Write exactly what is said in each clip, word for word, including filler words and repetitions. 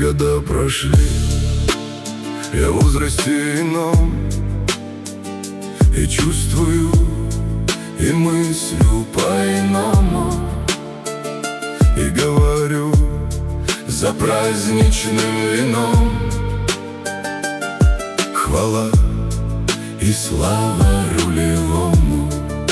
года прошли, я в возрасте ином, и чувствую, и мыслю по-иному, и говорю за праздничным вином: хвала и слава рулевому.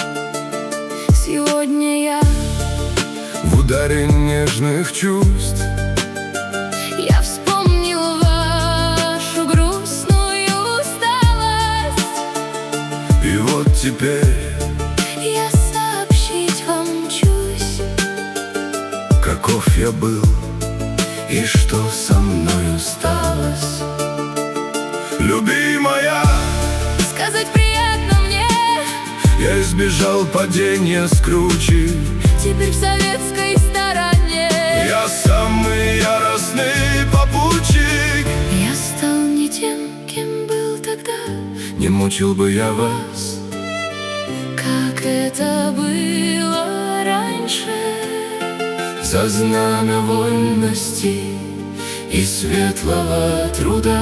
Сегодня я в ударе нежных чувств Я вспомнил вашу грустную усталость, и вот теперь я сообщить вам мчусь, каков я был и что со мной осталось. Любимая, сказать приятно мне, я избежал падения с кручи. теперь в советской стороне. Я самый яростный попутчик. Я стал не тем, кем был тогда, Не мучил бы я вас, как это было раньше. за знамя вольности и светлого труда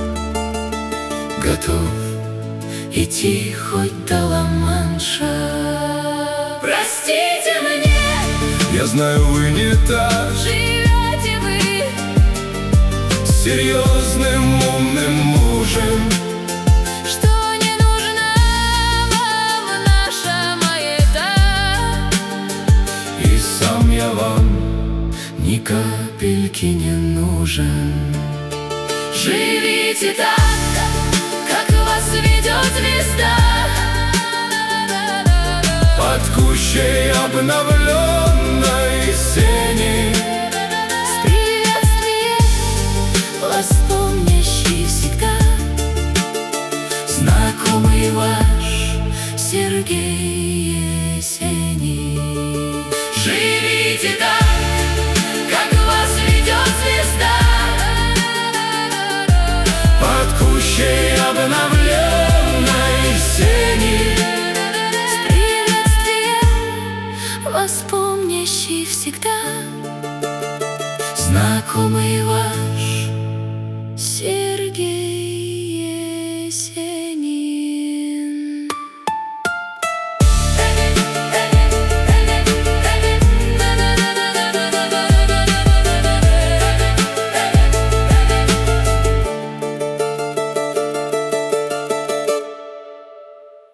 готов Идти хоть до Ла-Манша. Простите мне, Я знаю, вы не так живете вы с серьезным умным мужем, что не нужна вам наша маята. и сам я вам ни капельки не нужен. Живите так, как вас ведет звезда, Под кущей обновленной сени, с приветствием вас помнящий всегда знакомый ваш Сергей Есенин. Живите так, как вас ведет звезда, под кущей обновленной сени, с приветствием вас помнящий всегда знакомый ваш Сергей Есенин.